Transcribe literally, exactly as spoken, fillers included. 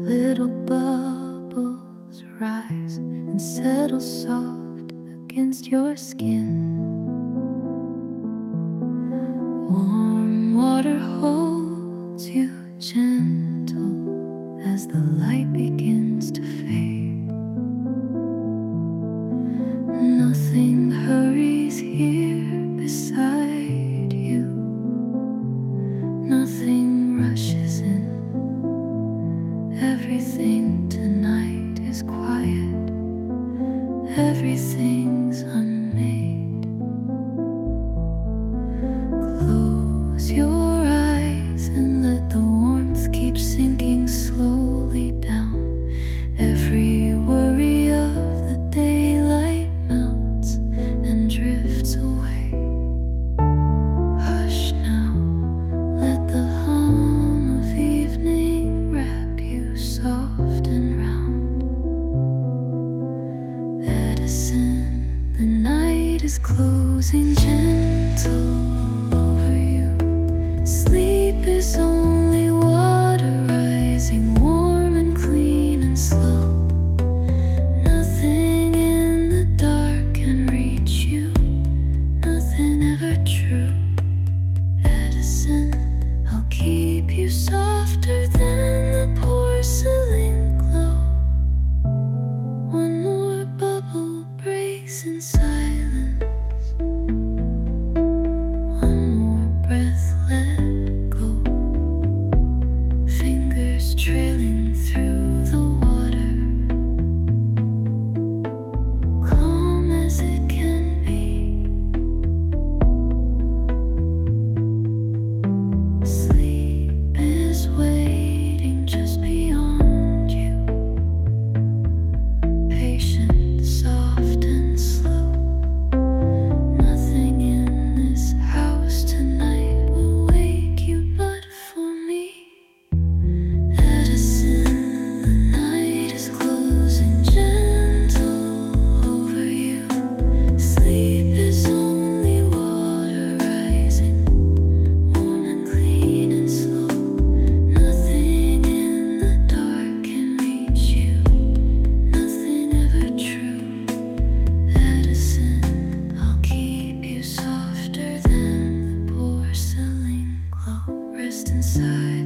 Little bubbles rise and settle soft against your skin. Warm water holds you gentle as the light begins to fade. Nothing hurries here beside you. Nothing rushes in. Everything tonight is quiet. Everything's unmade. Close your eyes and let the warmth keep sinking slowly down. Every worry of the daylight melts and drifts away. Hush now, let the hum of evening wrap you soft and round. Edison, the night is closing gentle over you. Sleep is only water rising warm and clean and slow. Nothing in the dark can reach you, nothing ever true. Edison, I'll keep you softer than the porcelain glow. One more bubble breaks in silence. One more breath let go. Fingers trailing through the water. Calm as it can be. Sleep is waiting just beyond you. Patient, soft and slow. Nothing in this house tonight will wake you but for me. Edison, the night is closing gentle over you. Sleep is only water rising warm and clean and slow. Nothing in the dark can reach you, nothing ever true. Edison, I'll keep you softer than the porcelain glow. Rest inside.